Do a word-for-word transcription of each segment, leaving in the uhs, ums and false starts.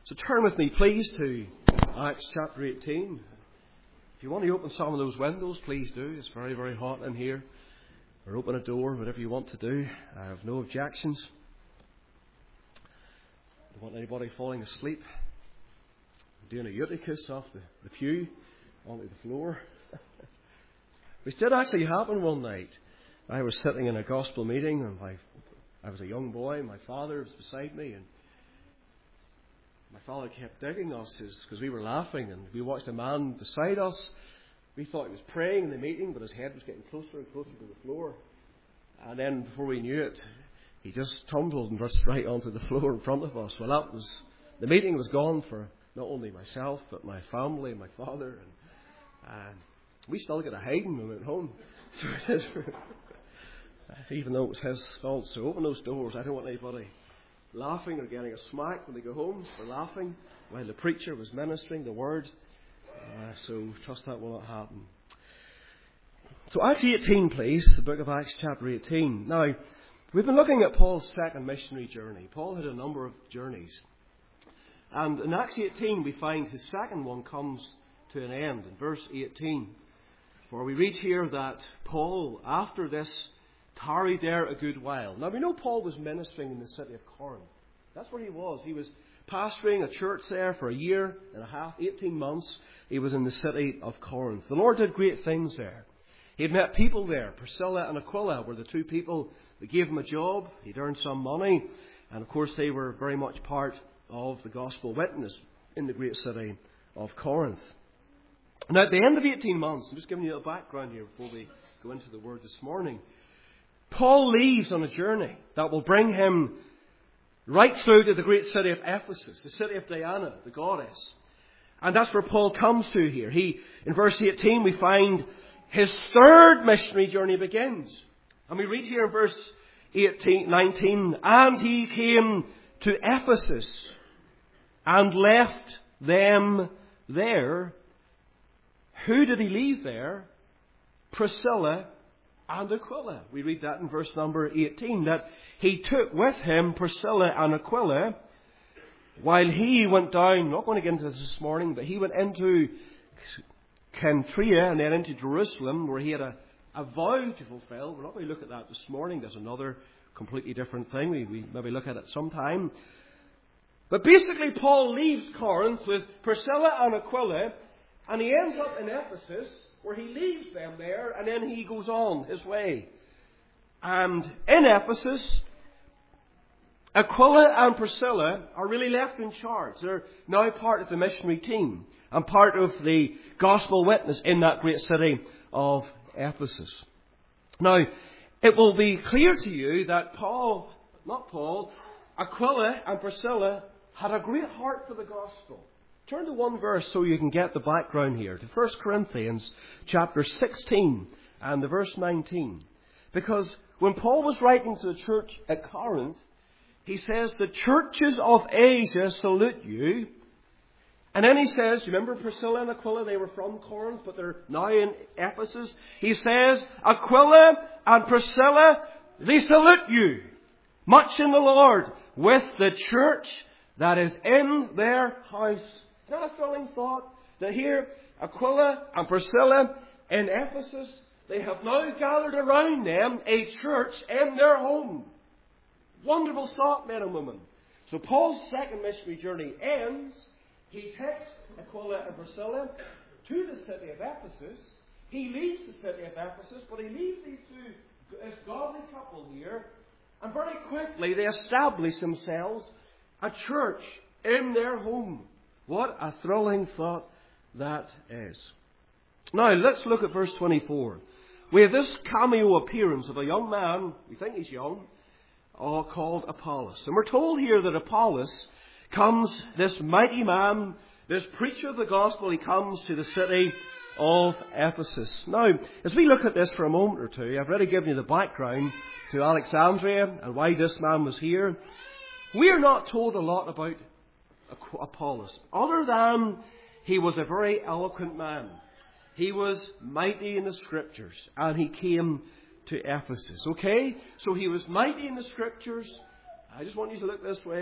So turn with me, please, to Acts chapter eighteen. If you want to open some of those windows, please do. It's very, very hot in here. Or open a door, whatever you want to do. I have no objections. Don't want anybody falling asleep. I'm doing a Eutychus off the, the pew onto the floor. Which did actually happen one night. I was sitting in a gospel meeting, and my, I was a young boy. My father was beside me, and my father kept digging us because we were laughing, and we watched a man beside us. We thought he was praying in the meeting, but his head was getting closer and closer to the floor. And then before we knew it, he just tumbled and rushed right onto the floor in front of us. Well, that was the meeting was gone for not only myself, but my family, my father, and uh, we still got a hiding when we went home. So it is, even though it was his fault. So open those doors. I don't want anybody laughing or getting a smack when they go home for laughing while the preacher was ministering the word. Uh, so trust that will not happen. So Acts eighteen, please, the book of Acts chapter eighteen. Now, we've been looking at Paul's second missionary journey. Paul had a number of journeys. And in Acts eighteen we find his second one comes to an end in verse eighteen. For we read here that Paul, after this, tarried there a good while. Now we know Paul was ministering in the city of Corinth. That's where he was. He was pastoring a church there for a year and a half, eighteen months. He was in the city of Corinth. The Lord did great things there. He had met people there. Priscilla and Aquila were the two people that gave him a job. He'd earned some money. And of course they were very much part of the gospel witness in the great city of Corinth. Now at the end of eighteen months, I'm just giving you a background here before we go into the word this morning. Paul leaves on a journey that will bring him right through to the great city of Ephesus, the city of Diana, the goddess. And that's where Paul comes to here. He, in verse eighteen, we find his third missionary journey begins. And we read here in verse eighteen, nineteen, and he came to Ephesus and left them there. Who did he leave there? Priscilla and Aquila. We read that in verse number eighteen, that he took with him Priscilla and Aquila while he went down, I'm not going to get into this this morning, but he went into Cenchrea and then into Jerusalem where he had a, a vow to fulfill. We're not going to look at that this morning. There's another completely different thing. We, we maybe look at it sometime. But basically Paul leaves Corinth with Priscilla and Aquila and he ends up in Ephesus, where he leaves them there, and then he goes on his way. And in Ephesus, Aquila and Priscilla are really left in charge. They're now part of the missionary team and part of the gospel witness in that great city of Ephesus. Now, it will be clear to you that Paul, not Paul, Aquila and Priscilla had a great heart for the gospel. Turn to one verse so you can get the background here. To First Corinthians chapter sixteen and the verse nineteen. Because when Paul was writing to the church at Corinth, he says, the churches of Asia salute you. And then he says, remember Priscilla and Aquila, they were from Corinth, but they're now in Ephesus. He says, Aquila and Priscilla, they salute you, much in the Lord, with the church that is in their house. Is that a thrilling thought? That here, Aquila and Priscilla in Ephesus, they have now gathered around them a church in their home. Wonderful thought, men and women. So Paul's second missionary journey ends. He takes Aquila and Priscilla to the city of Ephesus. He leaves the city of Ephesus, but he leaves these two, this godly couple here, and very quickly they establish themselves a church in their home. What a thrilling thought that is. Now, let's look at verse twenty-four. We have this cameo appearance of a young man, we think he's young, uh, called Apollos. And we're told here that Apollos comes, this mighty man, this preacher of the gospel, he comes to the city of Ephesus. Now, as we look at this for a moment or two, I've already given you the background to Alexandria and why this man was here. We are not told a lot about Apollos, other than he was a very eloquent man. He was mighty in the Scriptures, and he came to Ephesus. Okay? So he was mighty in the Scriptures. I just want you to look this way.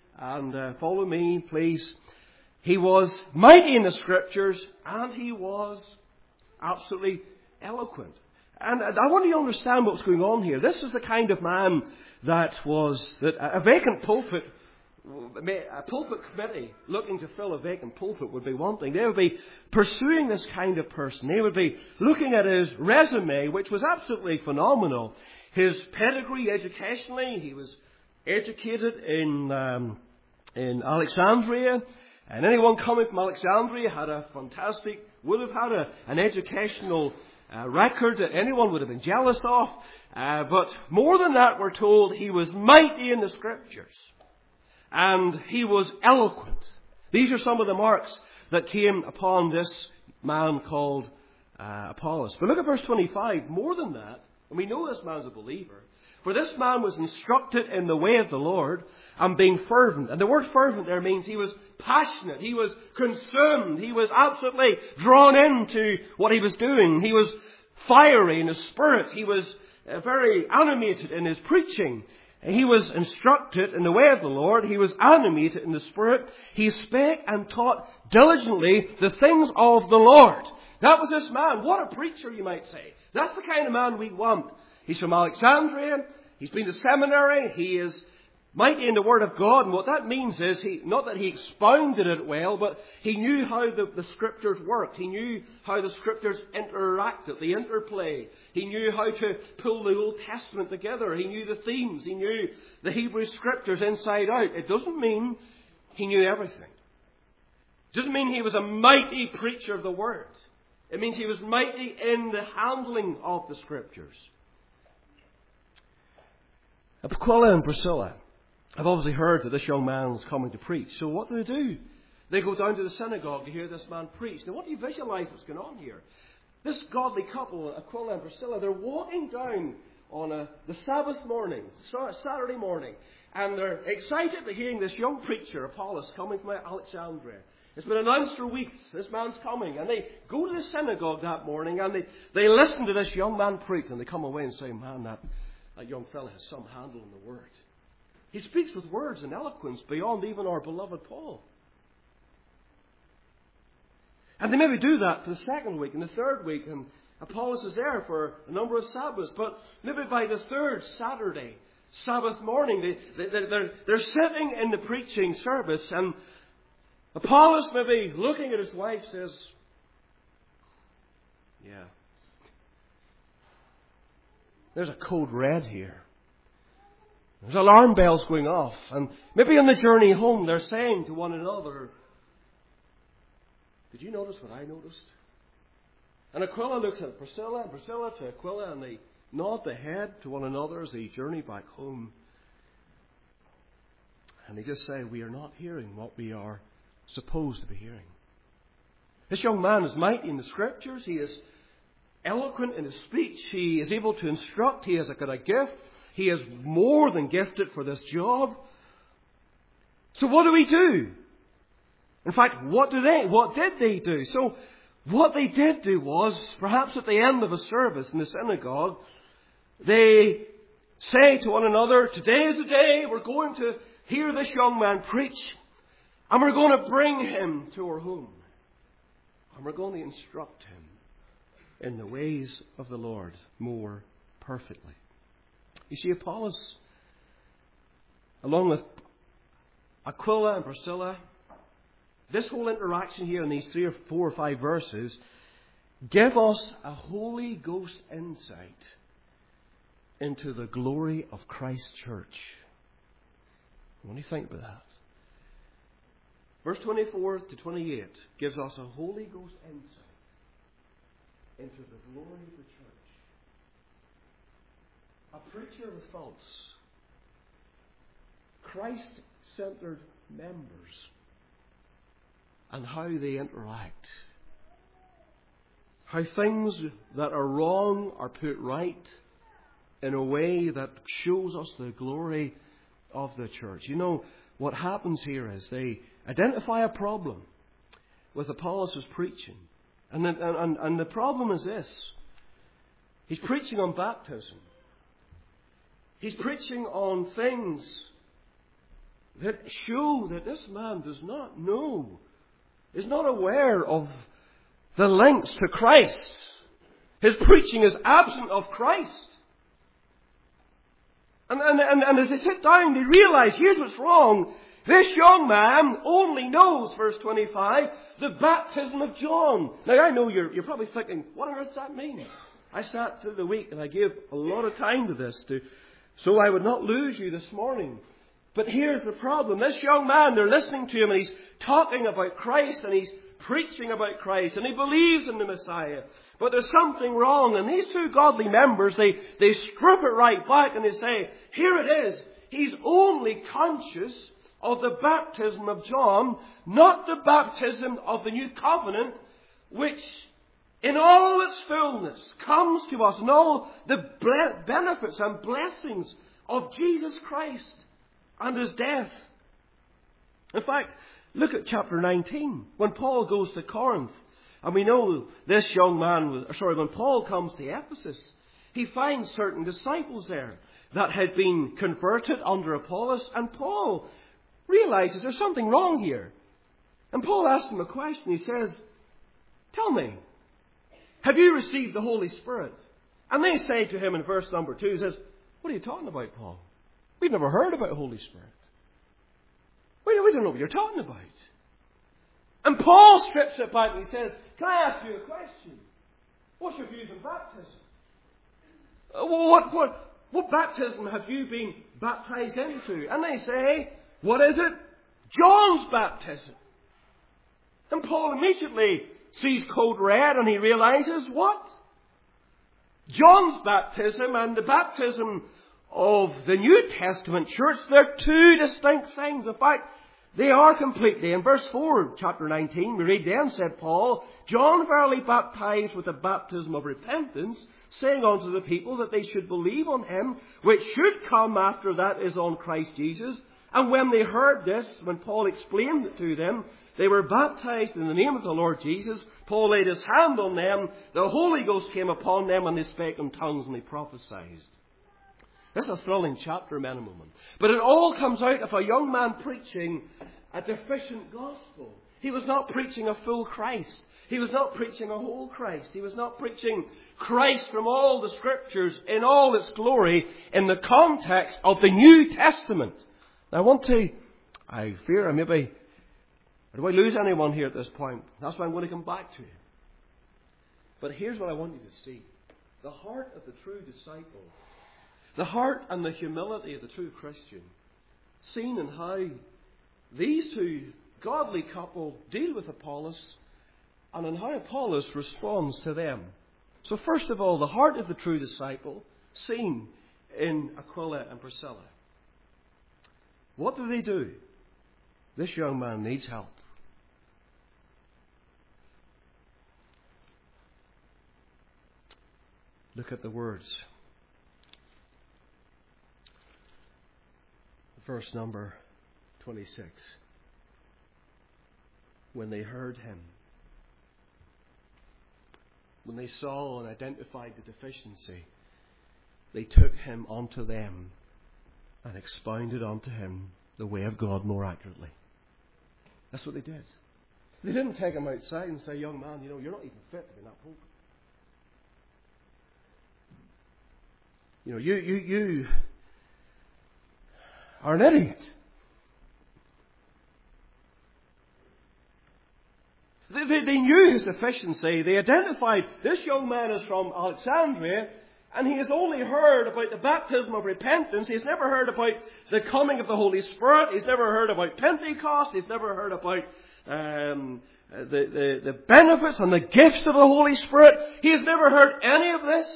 and uh, follow me, please. He was mighty in the Scriptures, and he was absolutely eloquent. And I want you to understand what's going on here. This is the kind of man that was, that a vacant pulpit, a pulpit committee looking to fill a vacant pulpit would be one thing. They would be pursuing this kind of person. They would be looking at his resume, which was absolutely phenomenal. His pedigree educationally, he was educated in um, in Alexandria. And anyone coming from Alexandria had a fantastic, would have had a, an educational uh, record that anyone would have been jealous of. Uh, but more than that, we're told he was mighty in the Scriptures. And he was eloquent. These are some of the marks that came upon this man called uh, Apollos. But look at verse twenty-five. More than that, and we know this man's a believer, for this man was instructed in the way of the Lord and being fervent. And the word fervent there means he was passionate. He was consumed. He was absolutely drawn into what he was doing. He was fiery in his spirit. He was uh, very animated in his preaching. He was instructed in the way of the Lord. He was animated in the Spirit. He spake and taught diligently the things of the Lord. That was this man. What a preacher, you might say. That's the kind of man we want. He's from Alexandria. He's been to seminary. He is mighty in the Word of God. And what that means is, he, not that he expounded it well, but he knew how the, the Scriptures worked. He knew how the Scriptures interacted, the interplay. He knew how to pull the Old Testament together. He knew the themes. He knew the Hebrew Scriptures inside out. It doesn't mean he knew everything. It doesn't mean he was a mighty preacher of the Word. It means he was mighty in the handling of the Scriptures. Aquila and Priscilla have obviously heard that this young man is coming to preach. So what do they do? They go down to the synagogue to hear this man preach. Now what do you visualize what's going on here? This godly couple, Aquila and Priscilla, they're walking down on a, the Sabbath morning, Saturday morning, and they're excited to hearing this young preacher, Apollos, coming from Alexandria. It's been announced for weeks, this man's coming. And they go to the synagogue that morning and they, they listen to this young man preach, and they come away and say, man, that That young fellow has some handle in the Word. He speaks with words and eloquence beyond even our beloved Paul. And they maybe do that for the second week and the third week, and Apollos is there for a number of Sabbaths. But maybe by the third Saturday, Sabbath morning, they, they, they're, they're sitting in the preaching service, and Apollos, maybe looking at his wife, says, yeah, there's a code red here. There's alarm bells going off. And maybe on the journey home they're saying to one another, did you notice what I noticed? And Aquila looks at Priscilla, and Priscilla to Aquila, and they nod their head to one another as they journey back home. And they just say, we are not hearing what we are supposed to be hearing. This young man is mighty in the Scriptures. He is eloquent in his speech. He is able to instruct. He has got a gift. He is more than gifted for this job. So what do we do? In fact, what do they, what did they do? So what they did do was, perhaps at the end of a service in the synagogue, they say to one another, today is the day we're going to hear this young man preach, and we're going to bring him to our home, and we're going to instruct him in the ways of the Lord more perfectly. You see, Apollos, along with Aquila and Priscilla, this whole interaction here in these three or four or five verses give us a Holy Ghost insight into the glory of Christ's church. What do you think about that? Verse twenty-four to twenty-eight gives us a Holy Ghost insight into the glory of the church. A preacher with faults. Christ-centered members. And how they interact. How things that are wrong are put right in a way that shows us the glory of the church. You know, what happens here is they identify a problem with Apollos' preaching. And the, and, and the problem is this. He's preaching on baptism. He's preaching on things that show that this man does not know, is not aware of the links to Christ. His preaching is absent of Christ. And, and, and, and as they sit down, they realize, here's what's wrong. This young man only knows, verse twenty-five, the baptism of John. Now I know you're, you're probably thinking, what on earth does that mean? I sat through the week and I gave a lot of time to this to, so I would not lose you this morning. But here's the problem. This young man, they're listening to him and he's talking about Christ and he's preaching about Christ and he believes in the Messiah. But there's something wrong. And these two godly members, they, they strip it right back and they say, here it is. He's only conscious of the baptism of John, not the baptism of the new covenant, which in all its fullness comes to us in all the benefits and blessings of Jesus Christ and His death. In fact, look at chapter nineteen. When Paul goes to Corinth, and we know this young man, was, sorry, when Paul comes to Ephesus, he finds certain disciples there that had been converted under Apollos, and Paul realizes there's something wrong here. And Paul asks him a question. He says, tell me, have you received the Holy Spirit? And they say to him in verse number two, he says, what are you talking about, Paul? We've never heard about the Holy Spirit. We, we don't know what you're talking about. And Paul strips it back and he says, can I ask you a question? What's your views on baptism? Uh, what, what, what baptism have you been baptized into? And they say, what is it? John's baptism. And Paul immediately sees code red and he realizes what? John's baptism and the baptism of the New Testament church, they're two distinct things. In fact, they are completely. In verse four, chapter nineteen, we read, then said Paul, John verily baptized with the baptism of repentance, saying unto the people that they should believe on him, which should come after that is on Christ Jesus. And when they heard this, when Paul explained it to them, they were baptized in the name of the Lord Jesus. Paul laid his hand on them. The Holy Ghost came upon them and they spake in tongues and they prophesied. This is a thrilling chapter, men and women. But it all comes out of a young man preaching a deficient gospel. He was not preaching a full Christ. He was not preaching a whole Christ. He was not preaching Christ from all the Scriptures in all its glory in the context of the New Testament. Now I want to, I fear I maybe, do I lose anyone here at this point? That's why I'm going to come back to you. But here's what I want you to see. The heart of the true disciple, the heart and the humility of the true Christian, seen in how these two godly couple deal with Apollos and in how Apollos responds to them. So first of all, the heart of the true disciple, seen in Aquila and Priscilla. What do they do? This young man needs help. Look at the words. Verse number twenty-six. When they heard him, when they saw and identified the deficiency, they took him unto them and expounded unto him the way of God more accurately. That's what they did. They didn't take him outside and say, young man, you know, you're not even fit to be in that pulpit. You know, you, you, you are an idiot. They, they, they knew his deficiency. They identified this young man is from Alexandria, and he has only heard about the baptism of repentance. He's never heard about the coming of the Holy Spirit. He's never heard about Pentecost. He's never heard about um, the, the, the benefits and the gifts of the Holy Spirit. He has never heard any of this.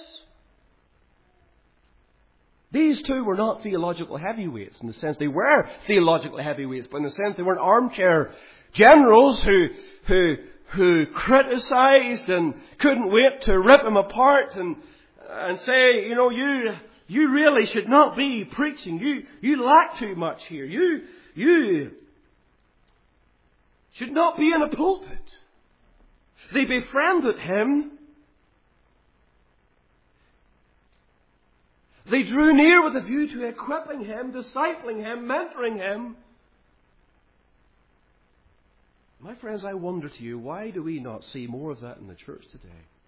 These two were not theological heavyweights in the sense they were theological heavyweights, but in the sense they weren't armchair generals who who who criticized and couldn't wait to rip him apart and and say, you know, you you really should not be preaching. You you lack too much here. You you should not be in a pulpit. They befriended him. They drew near with a view to equipping him, discipling him, mentoring him. My friends, I wonder to you, why do we not see more of that in the church today?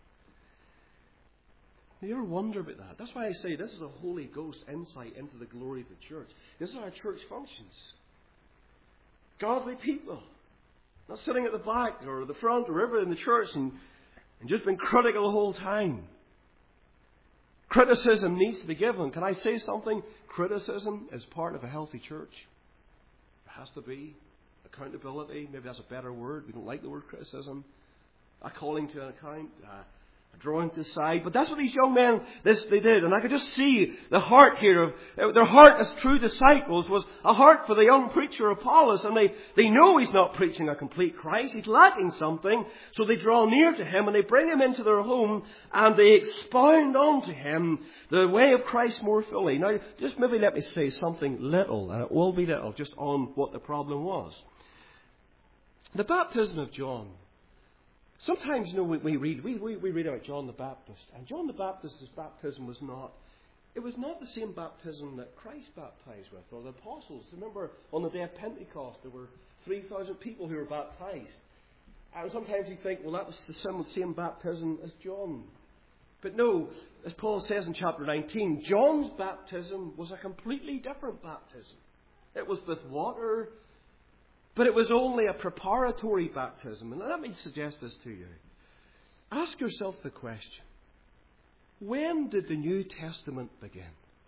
You ever wonder about that? That's why I say this is a Holy Ghost insight into the glory of the church. This is how our church functions. Godly people. Not sitting at the back or the front or wherever in the church and, and just being critical the whole time. Criticism needs to be given. Can I say something? Criticism is part of a healthy church. It has to be. Accountability, maybe that's a better word. We don't like the word criticism. A calling to an account, uh, a drawing to the side. But that's what these young men, this they did. And I could just see the heart here of uh, their heart as true disciples was a heart for the young preacher Apollos. And they, they know he's not preaching a complete Christ. He's lacking something. So they draw near to him and they bring him into their home and they expound onto him the way of Christ more fully. Now, just maybe let me say something little, and it will be little, just on what the problem was. The baptism of John. Sometimes, you know, we, we read we, we, we read about John the Baptist, and John the Baptist's baptism was not it was not the same baptism that Christ baptized with, or the apostles. Remember, on the day of Pentecost, there were three thousand people who were baptized. And sometimes you think, well, that was the same, same baptism as John. But no, as Paul says in chapter nineteen, John's baptism was a completely different baptism. It was with water. But it was only a preparatory baptism. And let me suggest this to you. Ask yourself the question. When did the New Testament begin?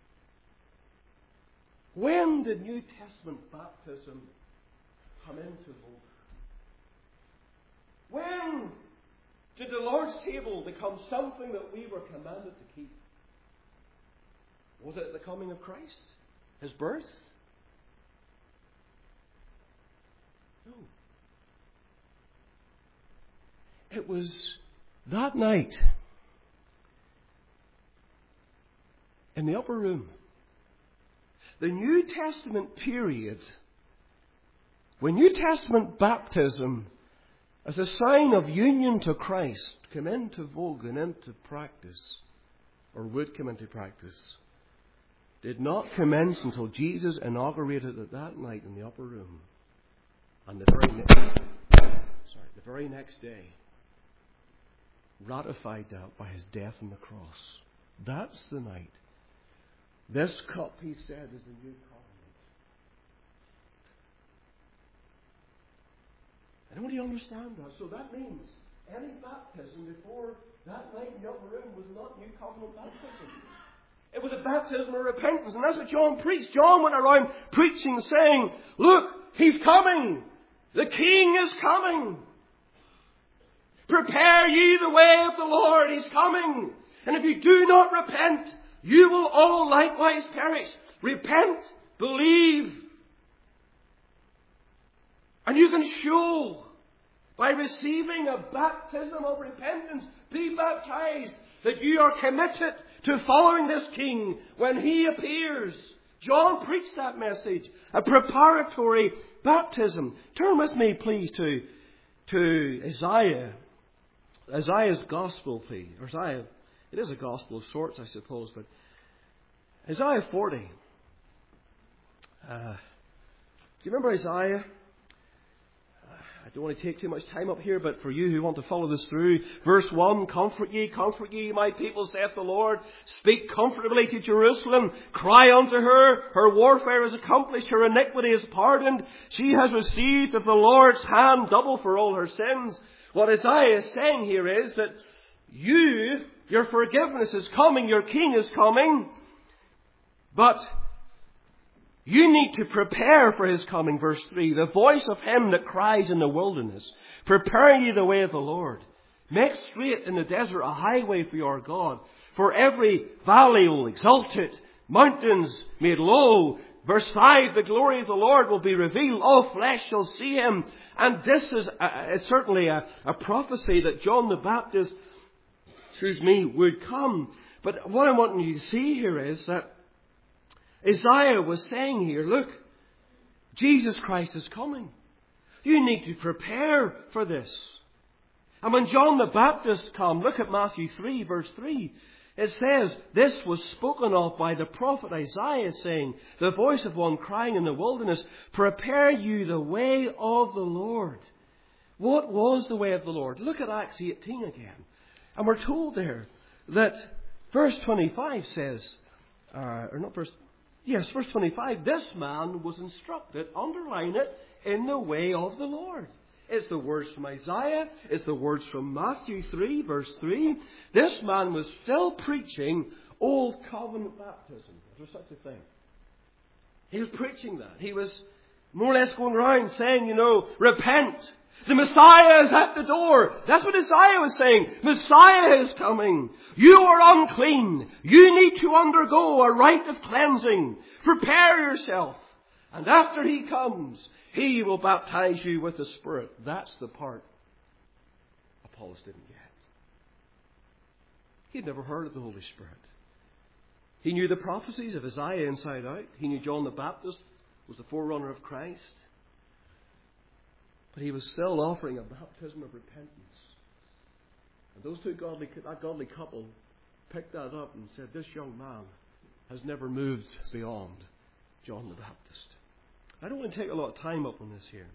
When did New Testament baptism come into vogue? When did the Lord's table become something that we were commanded to keep? Was it at the coming of Christ? His birth? No. It was that night in the upper room. The New Testament period, when New Testament baptism as a sign of union to Christ came into vogue and into practice, or would come into practice, did not commence until Jesus inaugurated it that night in the upper room. And the very, ne- sorry, the very next day, ratified that by his death on the cross. That's the night. This cup, he said, is the new covenant. I don't really understand that. So that means any baptism before that night in the upper room was not new covenant baptism. It was a baptism of repentance. And that's what John preached. John went around preaching, saying, look, he's coming. The King is coming. Prepare ye the way of the Lord. He's coming. And if you do not repent, you will all likewise perish. Repent. Believe. And you can show by receiving a baptism of repentance, be baptized, that you are committed to following this King when He appears. John preached that message, a preparatory baptism. Turn with me, please, to, to Isaiah. Isaiah's gospel, please. Or Isaiah, it is a gospel of sorts, I suppose, but Isaiah forty. Uh, do you remember Isaiah? I don't want to take too much time up here, but for you who want to follow this through, verse one, comfort ye, comfort ye, my people, saith the Lord. Speak comfortably to Jerusalem. Cry unto her. Her warfare is accomplished. Her iniquity is pardoned. She has received of the Lord's hand double for all her sins. What Isaiah is saying here is that you, your forgiveness is coming, your King is coming, but you need to prepare for His coming, verse three. The voice of him that cries in the wilderness, prepare ye the way of the Lord. Make straight in the desert a highway for your God. For every valley will exalt it, mountains made low. Verse five, the glory of the Lord will be revealed. All flesh shall see Him. And this is, a, is certainly a, a prophecy that John the Baptist, excuse me, would come. But what I want you to see here is that Isaiah was saying here, look, Jesus Christ is coming. You need to prepare for this. And when John the Baptist came, look at Matthew three, verse three. It says, this was spoken of by the prophet Isaiah, saying, the voice of one crying in the wilderness, prepare you the way of the Lord. What was the way of the Lord? Look at Acts eighteen again. And we're told there that verse twenty-five says, uh, or not verse, yes, verse twenty-five, this man was instructed, underline it, in the way of the Lord. It's the words from Isaiah. It's the words from Matthew three, verse three. This man was still preaching Old Covenant baptism. Is there such a thing? He was preaching that. He was more or less going around saying, you know, repent. The Messiah is at the door. That's what Isaiah was saying. Messiah is coming. You are unclean. You need to undergo a rite of cleansing. Prepare yourself. And after He comes, He will baptize you with the Spirit. That's the part Apollos didn't get. He'd never heard of the Holy Spirit. He knew the prophecies of Isaiah inside out. He knew John the Baptist was the forerunner of Christ. But he was still offering a baptism of repentance. And those two godly, that godly couple picked that up and said, this young man has never moved beyond John the Baptist. I don't want to take a lot of time up on this here.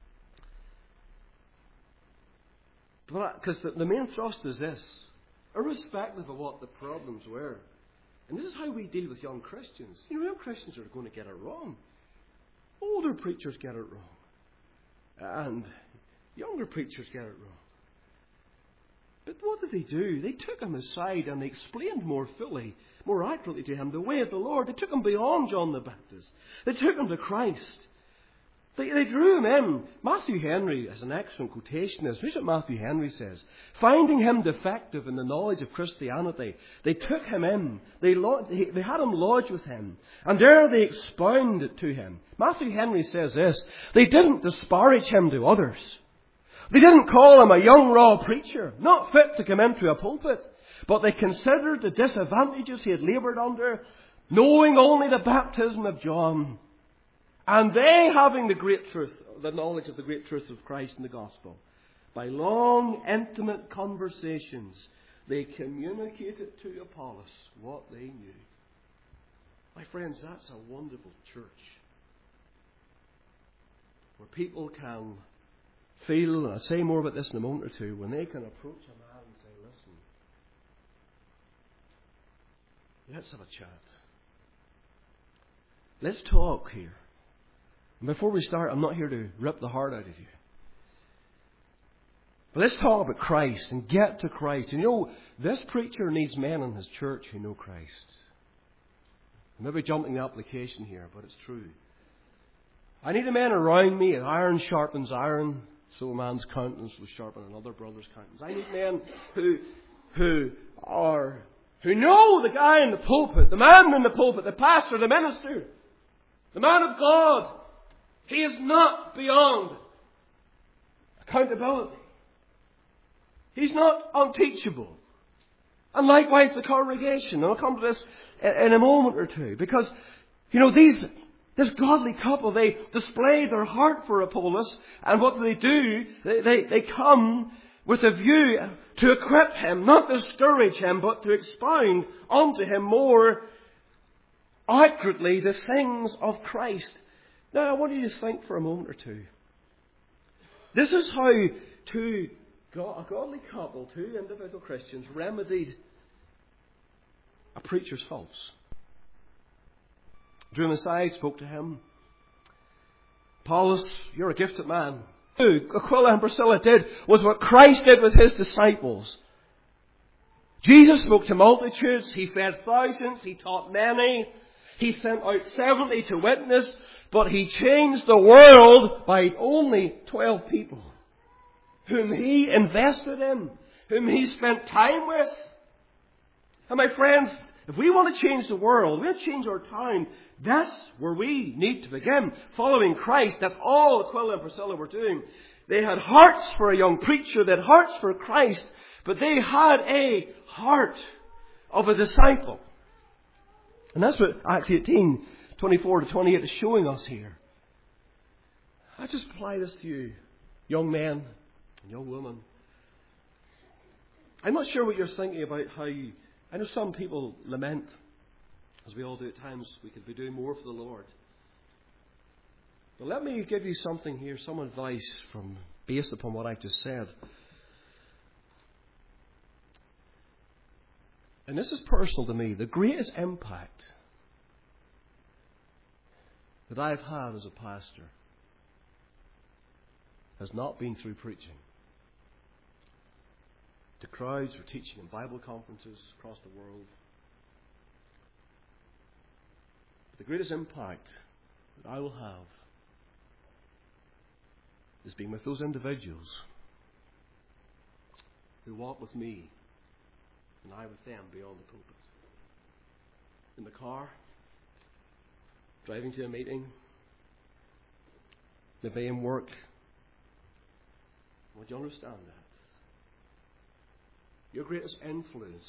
Because the, the main thrust is this. Irrespective of what the problems were. And this is how we deal with young Christians. You know, young Christians are going to get it wrong. Older preachers get it wrong. And younger preachers get it wrong. But what did they do? They took him aside and they explained more fully, more accurately to him the way of the Lord. They took him beyond John the Baptist. They took him to Christ. They, they drew him in. Matthew Henry has an excellent quotation. Here's what Matthew Henry says. Finding him defective in the knowledge of Christianity, they took him in. They, they had him lodge with him. And there they expounded to him. Matthew Henry says this. They didn't disparage him to others. They didn't call him a young raw preacher, not fit to come into a pulpit. But they considered the disadvantages he had laboured under, knowing only the baptism of John. And they, having the great truth, the knowledge of the great truth of Christ and the gospel, by long, intimate conversations, they communicated to Apollos what they knew. My friends, that's a wonderful church. Where people can feel, and I'll say more about this in a moment or two, when they can approach a man and say, listen, let's have a chat. Let's talk here. And before we start, I'm not here to rip the heart out of you. But let's talk about Christ and get to Christ. And you know, this preacher needs men in his church who know Christ. I may be jumping the application here, but it's true. I need a man around me, and iron sharpens iron, so a man's countenance will sharpen another brother's countenance. I need men who, who are, who know the guy in the pulpit, the man in the pulpit, the pastor, the minister, the man of God. He is not beyond accountability. He's not unteachable. And likewise the congregation. And I'll come to this in a moment or two. Because, you know, these, this godly couple, they display their heart for Apollos. And what do they do? They, they, they come with a view to equip him, not discourage him, but to expound unto him more accurately the things of Christ. Now, I want you to think for a moment or two. This is how two, a godly couple, two individual Christians, remedied a preacher's faults. Drew him aside, spoke to him. Apollos, you're a gifted man. Aquila and Priscilla did was what Christ did with his disciples. Jesus spoke to multitudes. He fed thousands. He taught many. He sent out seventy to witness, but He changed the world by only twelve people, whom He invested in, whom He spent time with. And my friends, if we want to change the world, we want to change our town, that's where we need to begin. Following Christ, that's all Aquila and Priscilla were doing. They had hearts for a young preacher, they had hearts for Christ, but they had a heart of a disciple. And that's what Acts eighteen, twenty-four to twenty-eight is showing us here. I just apply this to you, young men and young women. I'm not sure what you're thinking about how you... I know some people lament, as we all do at times, we could be doing more for the Lord. But let me give you something here, some advice from based upon what I've just said. And this is personal to me. The greatest impact that I've had as a pastor has not been through preaching to crowds or teaching in Bible conferences across the world. But the greatest impact that I will have is being with those individuals who walk with me and I with them beyond the pulpit. In the car, driving to a meeting, maybe in work. Would you understand that? Your greatest influence,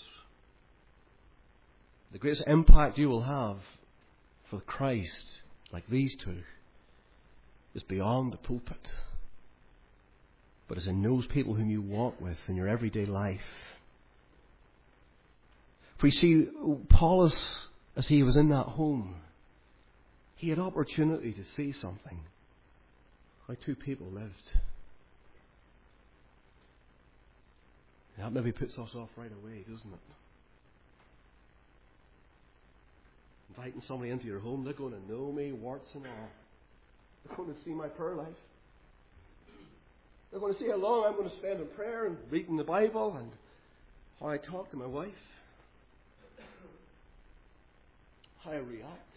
the greatest impact you will have for Christ, like these two, is beyond the pulpit. But is in those people whom you walk with in your everyday life. For you see, Apollos, as he was in that home, he had opportunity to see something. How two people lived. That maybe puts us off right away, doesn't it? Inviting somebody into your home, they're going to know me, warts and all. They're going to see my prayer life. They're going to see how long I'm going to spend in prayer and reading the Bible and how I talk to my wife. How I react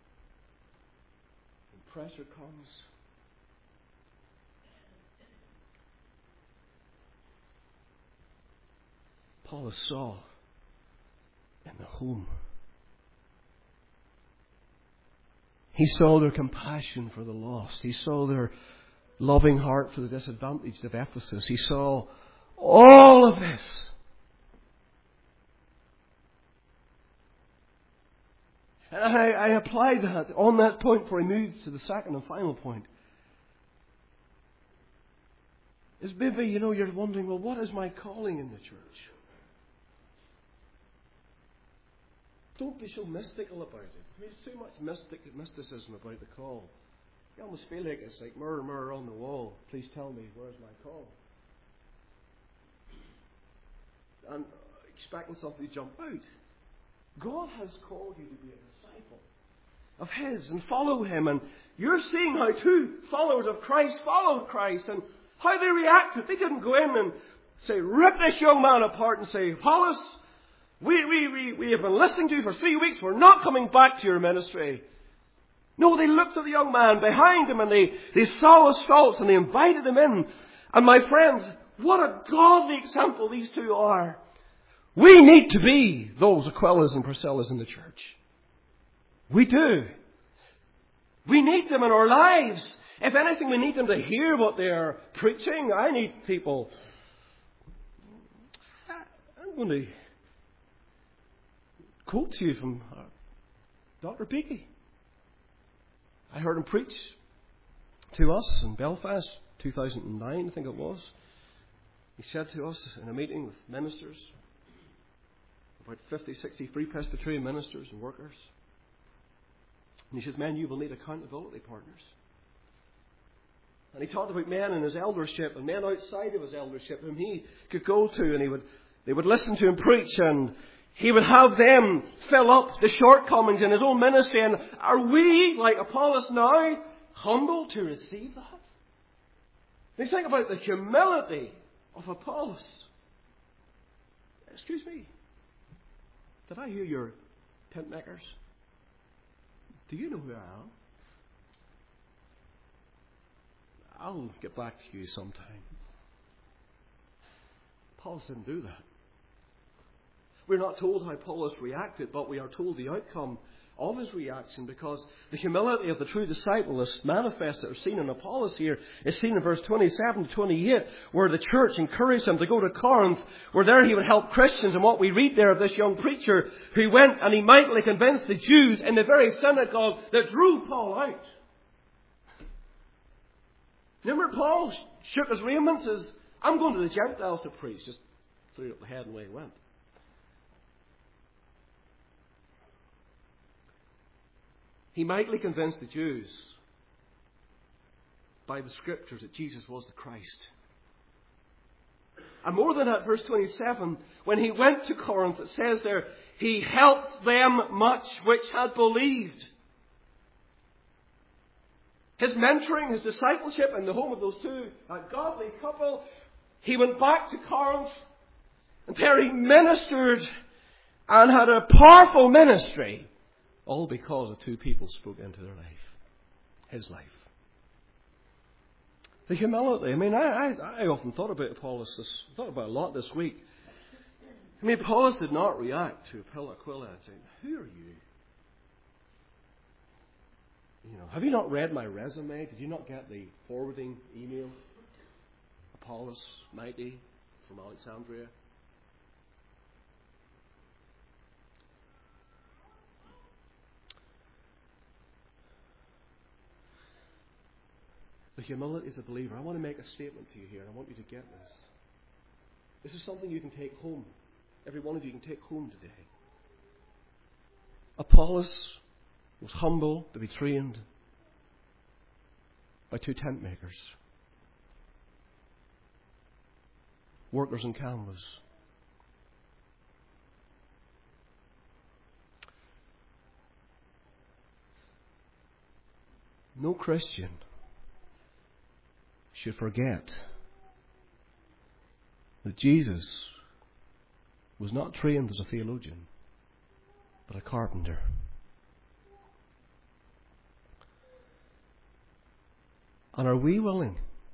when pressure comes. Paul saw in the home. He saw their compassion for the lost. He saw their loving heart for the disadvantaged of Ephesus. He saw all of this. And I, I applied that on that point before I moved to the second and final point. Is maybe, you know, you're wondering, well, what is my calling in the church? Don't be so mystical about it. There's too much mystic, mysticism about the call. You almost feel like it's like mirror, mirror on the wall. Please tell me, where's my call? And expecting something to jump out. God has called you to be a disciple of His and follow Him. And you're seeing how two followers of Christ followed Christ and how they reacted. They didn't go in and say, rip this young man apart and say, Apollos, we, we, we, we have been listening to you for three weeks. We're not coming back to your ministry. No, they looked at the young man behind him and they, they saw his faults and they invited him in. And my friends, what a godly example these two are. We need to be those Aquillas and Priscillas in the church. We do. We need them in our lives. If anything, we need them to hear what they are preaching. I need people. I'm going to quote to you from Doctor Beakey. I heard him preach to us in Belfast, two thousand nine, I think it was. He said to us in a meeting with ministers, about fifty, sixty Free Presbyterian ministers and workers. And he says, men, you will need accountability partners. And he talked about men in his eldership and men outside of his eldership whom he could go to, and he would they would listen to him preach, and he would have them fill up the shortcomings in his own ministry. And are we, like Apollos now, humble to receive that? They think about the humility of Apollos. Excuse me. Did I hear your tent makers? Do you know who I am? I'll get back to you sometime. Apollos didn't do that. We're not told how Apollos reacted, but we are told the outcome of his reaction, because the humility of the true disciple is manifested or seen in Apollos here. Is seen in verse twenty-seven to twenty-eight, where the church encouraged him to go to Corinth, where there he would help Christians. And what we read there of this young preacher who went and he mightily convinced the Jews in the very synagogue that drew Paul out. Remember, Paul shook his raiment and says, I'm going to the Gentiles to preach. Just threw it up the head and away he went. He mightily convinced the Jews. by the Scriptures that Jesus was the Christ. And more than that, verse twenty-seven, when he went to Corinth, it says there, he helped them much which had believed. His mentoring, his discipleship in the home of those two, a godly couple, he went back to Corinth, and there he ministered and had a powerful ministry, all because the two people spoke into their life, his life. The humility. I mean, I, I, I often thought about Apollos, this, thought about it a lot this week. I mean, Apollos did not react to Aquila and say, "Who are you? You know, have you not read my resume? Did you not get the forwarding email? Apollos ninety from Alexandria." The humility as a believer. I want to make a statement to you here. I want you to get this. This is something you can take home. Every one of you can take home today. Apollos was humble to be trained by two tent makers, workers in canvas. No Christian should forget that Jesus was not trained as a theologian, but a carpenter. And are we willing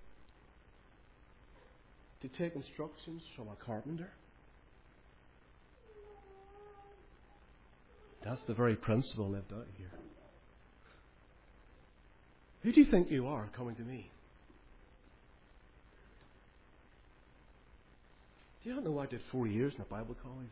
to take instructions from a carpenter? That's the very principle lived out here. Who do you think you are coming to me? Do you not know I did four years in a Bible college?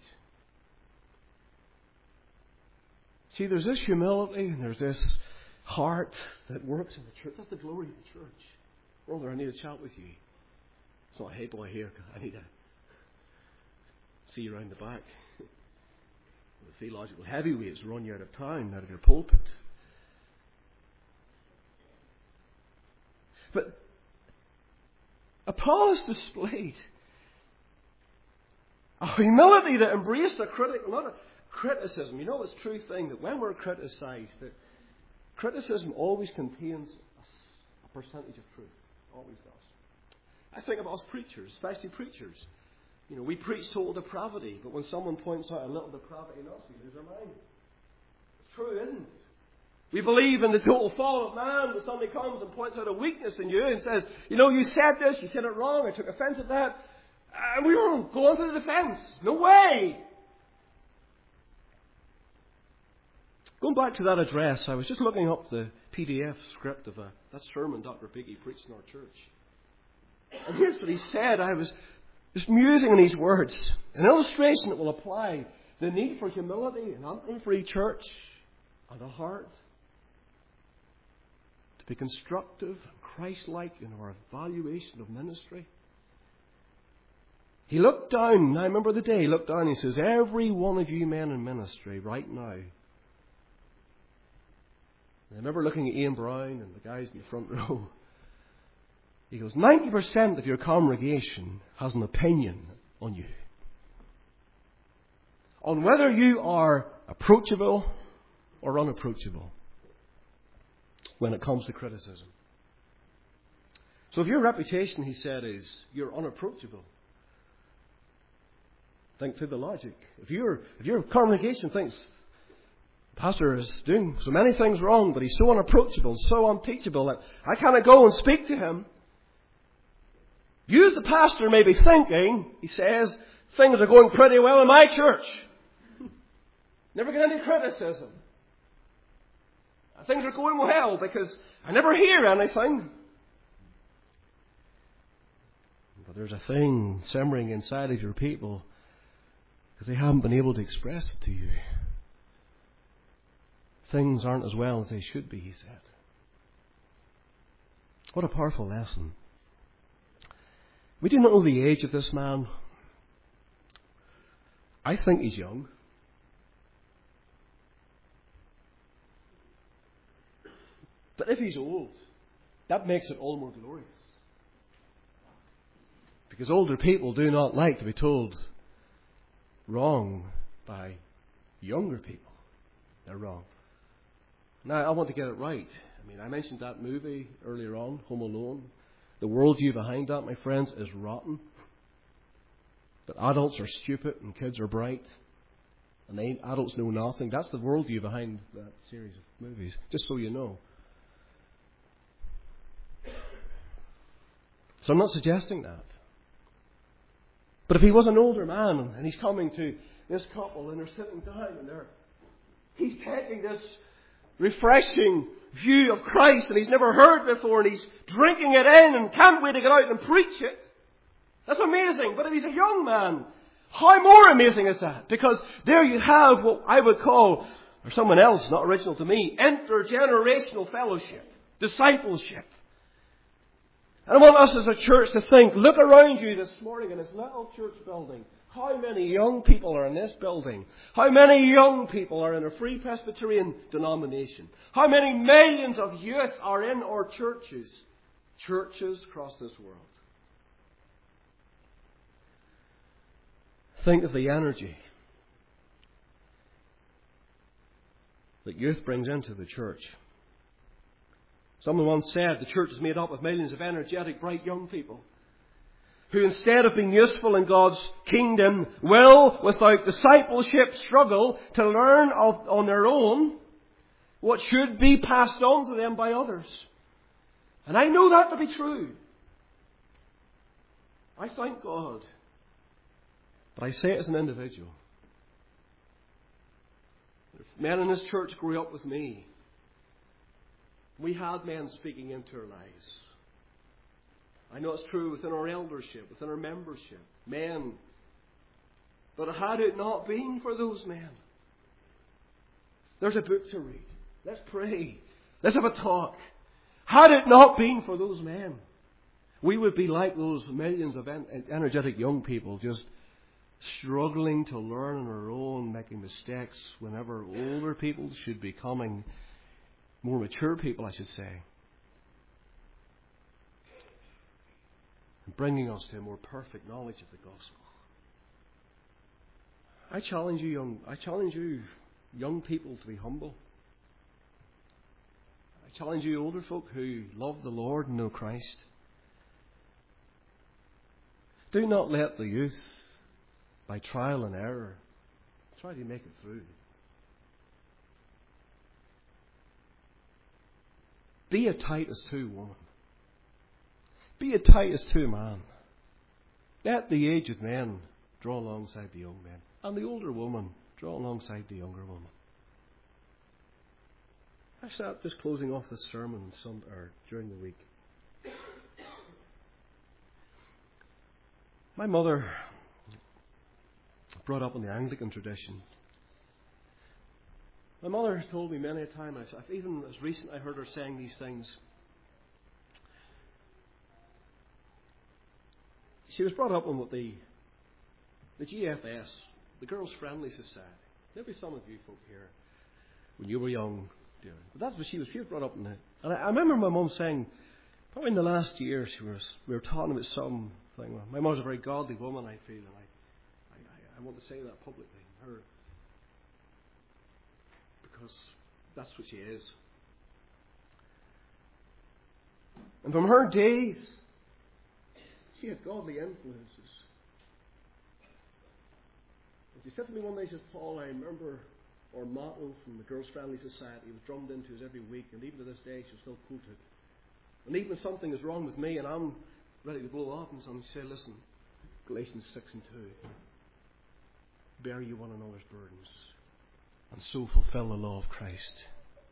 See, there's this humility and there's this heart that works in the church. That's the glory of the church. Brother, I need to chat with you. It's not, "Hey boy, here, I need to see you around the back." The theological heavyweights run you out of town, out of your pulpit. But Apollos displayed a humility that embraced a critical, not a criticism. You know, it's a true thing that when we're criticized, that criticism always contains a, a percentage of truth. Always does. I think of us preachers, especially preachers. You know, we preach total depravity, but when someone points out a little depravity in us, we lose our mind. It's true, isn't it? We believe in the total fall of man, when somebody comes and points out a weakness in you and says, "You know, you said this, you said it wrong, I took offense at that." And we won't go on to the defense. No way. Going back to that address, I was just looking up the P D F script of a, that sermon Doctor Biggie preached in our church. And here's what he said. I was just musing on these words. An illustration that will apply the need for humility in Antrim Free Church and a heart to be constructive and Christ-like in our evaluation of ministry. He looked down, I remember the day, he looked down and he says, "Every one of you men in ministry right now." And I remember looking at Ian Brown and the guys in the front row. He goes, ninety percent of your congregation has an opinion on you. On whether you are approachable or unapproachable when it comes to criticism. So if your reputation, he said, is you're unapproachable, think through the logic. If your if your congregation thinks the pastor is doing so many things wrong, but he's so unapproachable, so unteachable that I can't go and speak to him. You as the pastor may be thinking, he says, things are going pretty well in my church. Never get any criticism. Things are going well because I never hear anything. But there's a thing simmering inside of your people because they haven't been able to express it to you. Things aren't as well as they should be, he said. What a powerful lesson. We do not know the age of this man. I think he's young. But if he's old, that makes it all the more glorious. Because older people do not like to be told wrong by younger people. They're wrong. Now, I want to get it right. I mean, I mentioned that movie earlier on, Home Alone. The worldview behind that, my friends, is rotten. That adults are stupid and kids are bright. And they, adults know nothing. That's the worldview behind that series of movies, just so you know. So I'm not suggesting that. But if he was an older man and he's coming to this couple and they're sitting down and they're, he's taking this refreshing view of Christ and he's never heard before and he's drinking it in and can't wait to get out and preach it. That's amazing. But if he's a young man, how more amazing is that? Because there you have what I would call, or someone else, not original to me, intergenerational fellowship, discipleship. And I want us as a church to think, look around you this morning in this little church building. How many young people are in this building? How many young people are in a Free Presbyterian denomination? How many millions of youth are in our churches? Churches across this world. Think of the energy that youth brings into the church. Someone once said the church is made up of millions of energetic, bright young people who, instead of being useful in God's kingdom, will, without discipleship, struggle to learn of, on their own what should be passed on to them by others. And I know that to be true. I thank God. But I say it as an individual. If men in this church grew up with me, we had men speaking into our lives. I know it's true within our eldership, within our membership. Men. But had it not been for those men, there's a book to read. Let's pray. Let's have a talk. Had it not been for those men, we would be like those millions of energetic young people, just struggling to learn on our own, making mistakes whenever older people should be coming. More mature people, I should say. And bringing us to a more perfect knowledge of the gospel. I challenge you, young, I challenge you, young people, to be humble. I challenge you, older folk who love the Lord and know Christ. Do not let the youth, by trial and error, try to make it through. Be a Titus two woman. Be a Titus two man. Let the aged men draw alongside the young men. And the older woman draw alongside the younger woman. I sat just closing off this sermon Sunday, or during the week. My mother, brought up in the Anglican tradition. My mother told me many a time, I've even as recent I heard her saying these things. She was brought up in what the the G F S, the Girls Friendly Society. Maybe some of you folk here, when you were young, doing. But that's what she was. She was brought up in it. And I, I remember my mum saying, probably in the last year, she was we were talking about something. My mother's a very godly woman, I feel, and I, I, I want to say that publicly. Her. Because that's what she is. And from her days, she had godly influences. And she said to me one day, she says, Paul, I remember our motto from the Girls Friendly Society. It was drummed into us every week, and even to this day, she still quoted. And even if something is wrong with me and I'm ready to blow up, and something, she said, listen, Galatians six and two, bear you one another's burdens, and so fulfill the law of Christ.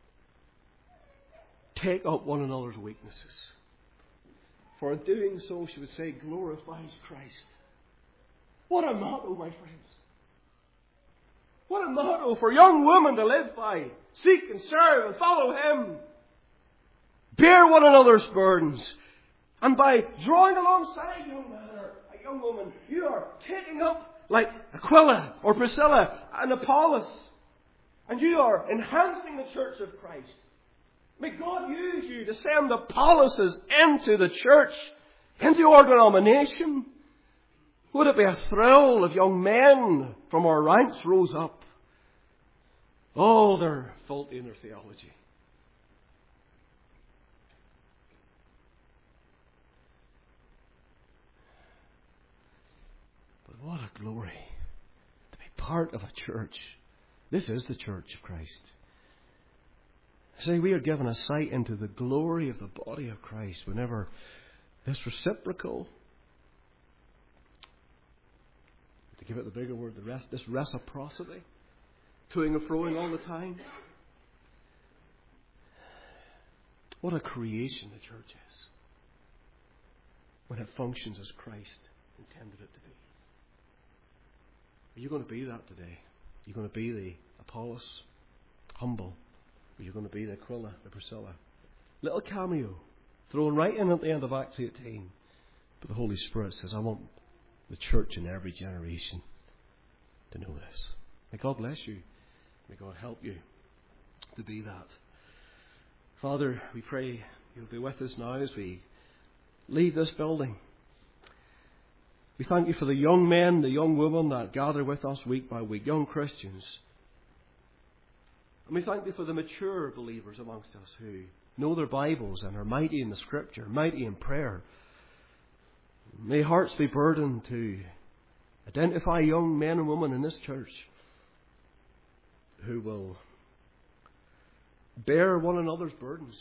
Take up one another's weaknesses. For in doing so, she would say, glorifies Christ. What a motto, my friends. What a motto for young women to live by. Seek and serve and follow Him. Bear one another's burdens. And by drawing alongside a young man or a young woman, you are taking up, like Aquila or Priscilla and Apollos, and you are enhancing the church of Christ. May God use you to send the Apollos into the church, into our denomination. Would it be a thrill if young men from our ranks rose up? Oh, they're faulty in their theology. But what a glory to be part of a church. This is the church of Christ. See, we are given a sight into the glory of the body of Christ whenever this reciprocal, to give it the bigger word, the rest, this reciprocity, toing and froing all the time. What a creation the church is when it functions as Christ intended it to be. Are you going to be that today? Are you going to be the Apollos, humble? Or are you going to be the Aquila, the Priscilla? Little cameo thrown right in at the end of Acts eighteen. But the Holy Spirit says, I want the church in every generation to know this. May God bless you. May God help you to be that. Father, we pray you'll be with us now as we leave this building. We thank you for the young men, the young women that gather with us week by week, young Christians. And we thank you for the mature believers amongst us who know their Bibles and are mighty in the Scripture, mighty in prayer. May hearts be burdened to identify young men and women in this church who will bear one another's burdens,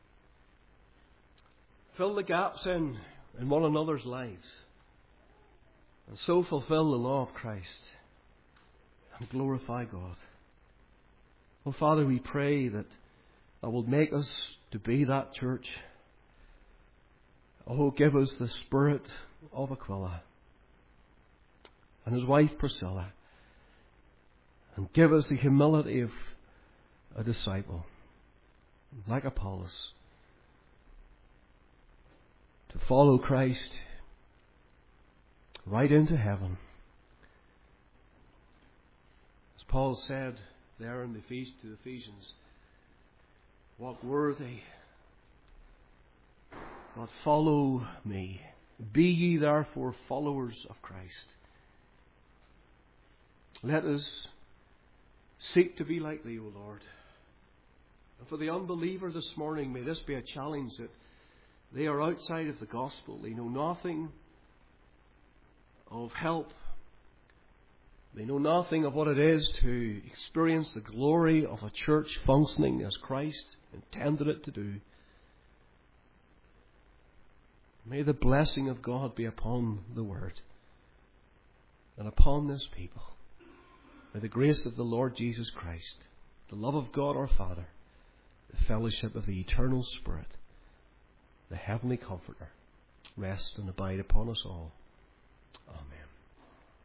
fill the gaps in, in one another's lives, and so fulfill the law of Christ and glorify God. Oh, Father, we pray that that will make us to be that church. Oh, give us the spirit of Aquila and his wife Priscilla, and give us the humility of a disciple, like Apollos, to follow Christ right into heaven. As Paul said there in the Ephes- to the Ephesians, walk worthy, but follow me. Be ye therefore followers of Christ. Let us seek to be like thee, O Lord. And for the unbeliever this morning, may this be a challenge that they are outside of the gospel. They know nothing of help. They know nothing of what it is to experience the glory of a church functioning as Christ intended it to do. May the blessing of God be upon the Word and upon this people. May the grace of the Lord Jesus Christ, the love of God our Father, the fellowship of the eternal Spirit, the heavenly Comforter, rest and abide upon us all. Amen.